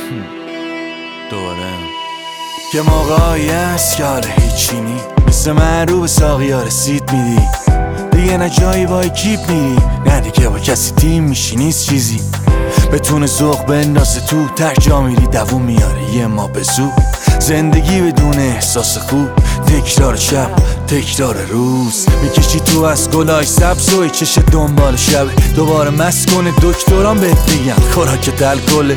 دوباره یه موقعی هست که حالا هیچی نی، مثل من رو به ساقیا رسید میدی، دیگه نه جایی با اکیپ میری، نه دیگه با کسی تیم میشی، نیست چیزی بتونه ذوق بندازه تو، ترجا میری دووم میاره یه ما به زو. زندگی بدون احساس خوب، تکرار شب تکرار روز، میکشی تو از گلای سبز و چش دنبال شبه، دوباره مست کنه دکتران بهت بگن خوراکت الکله،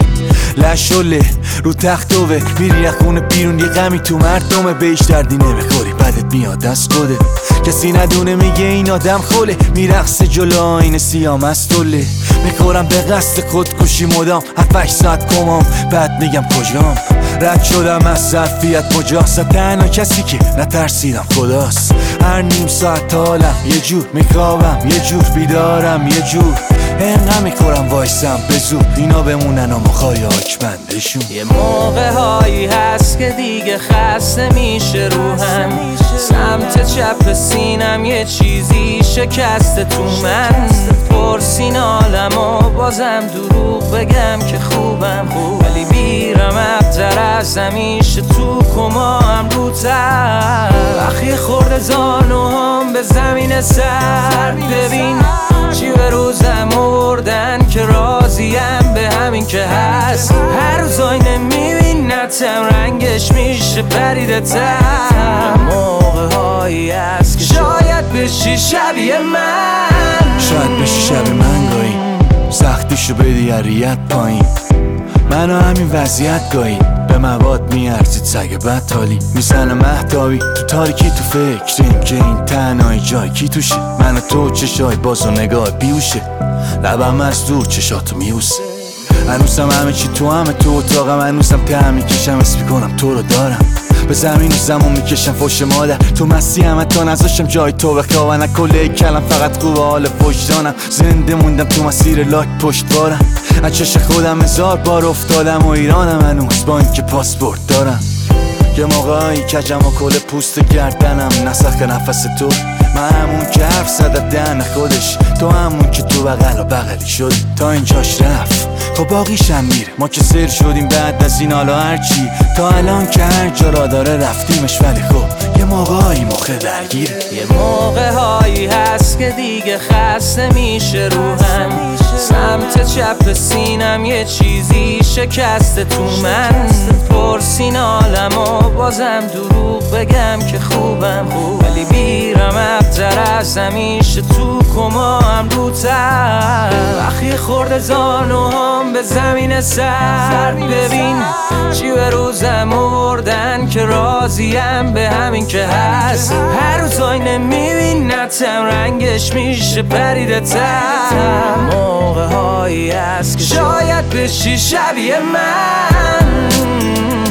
لشله رو تختوه، میری از خونه بیرون یه غمی تو مردمه، بهش دردی نمیخوری بعدت میاد از خوده، کسی ندونه میگه این آدم خوله، میرقصه جلو آینه سیاه مستوله، میخورم به قصد خودکشی مدام 7-8 ساعت کمام، بعد میگم کجام، رد شدم از ظرفیت مجاست، تنها کسی که نترسیدم خداست، هر نیم ساعت حالم یه جور، میخوابم یه جور، بیدارم یه جور، انقدر میخورم وایسم به زور، اینا بمونن و مخوای آکمندشون. یه موقع هایی هست که دیگه خسته میشه روحم، سمت چپ سینم یه چیزی شکسته تو من، پرسین عالم و بازم دروغ بگم که خوبم، ولی بیرم ابتر از همیشه، تو کمام روتر، وقتی خورده زانو هم به زمین سر، ببین چی به روزم آوردن که راضیم به همین که هست، هر روز آینه میبینتم رنگش میشه پریده تر، موقع هایی هست که شاید بشی شبیه من، شاید بشی شبیه من گاهی، سختیشو بدی هریت پایین، منو همین وضعیت گاهی، به مواد میارزید سگ بدحالی، میزنه مهتابی تو تاریکی، تو فکریم که این تنهایی جای کی توشه، من و تو چشای باز و نگاه بیوشه، لبم از دور چشاتو میوسه، هنوزم همه چی تو همه تو اتاقم، هنوزم ته میکشم اسم کنم تو رو دارم، به زمین و زمون میکشم فوش مادر، تو مستی همه تا نذاشتم جای تو بخوابن، کله کلم فقط خوب حال وجدانم، زنده موندم تو مسیر لاک پشتوارم، از چش خودم 1000 بار افتادم و ایرانم هنوز با اینکه پاسپورت دارم، یه موقعی کجم و کل پوست گردنم، نسخ نفس تو، من همون که حرف زد دهن خودش، تو همون که تو بغل و بغلی شد، تا اینجاش رفت خب باقیشم میره، ما که سر شدیم بعد از این حالا هرچی، تا الان که هر جا را داره رفتیمش، ولی خب یه موقعی مخه درگیره، یه موقع هایی هست که دیگه خسته میشه روحم، سمت چپ سینم یه چیزی شکسته تو من، پرسین عالم و بازم دروغ بگم که خوبم، ولی بیرم ابتر از همیشه، تو کمام روتر، وقتی خورده زانو هم به زمین سر، ببین چی به روزم آوردن که راضیم به همین که هست، هر روز آینه میبینتم رنگش میشه پریده تر، موقع هایی هست که شاید بشی شبیه من.